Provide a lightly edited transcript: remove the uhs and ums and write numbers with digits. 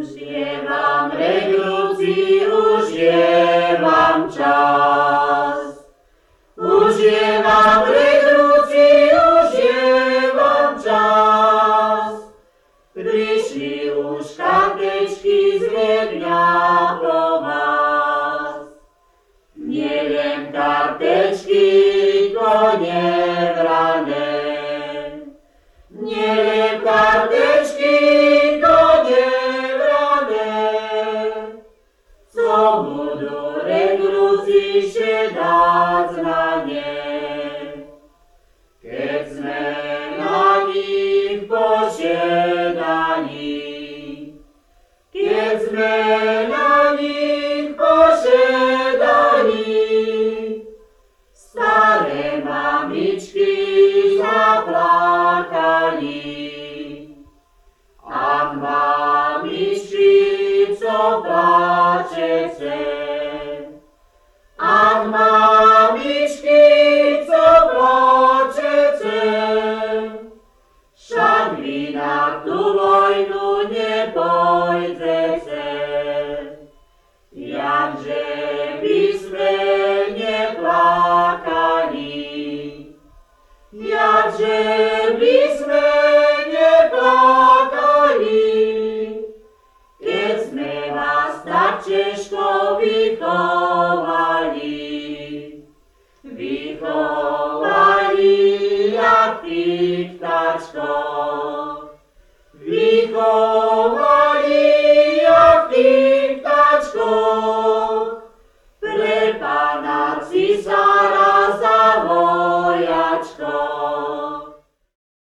je vám regrúci, už je vám čas. Už je vám regrúci, už je vám čas. Prišli už kartečky z Viedňa po vás. Neviem kartečky, kone vrané. Neviem kartečky, kone vrané. Co budú regrúciše dať na ne. Keď sme na nich požiadani, keď sme na nich požiadani, staré mamičky zaplakali. Ach, mamičky, co plačete, ach, mamičky, co plačete, však vy na tú vojnu nepôjdete. Jakže by sme neplakali, jakže by sme neplakali, keď sme vás tak ťažko vychovali. Vychovali jak tých vtačkov, vychovali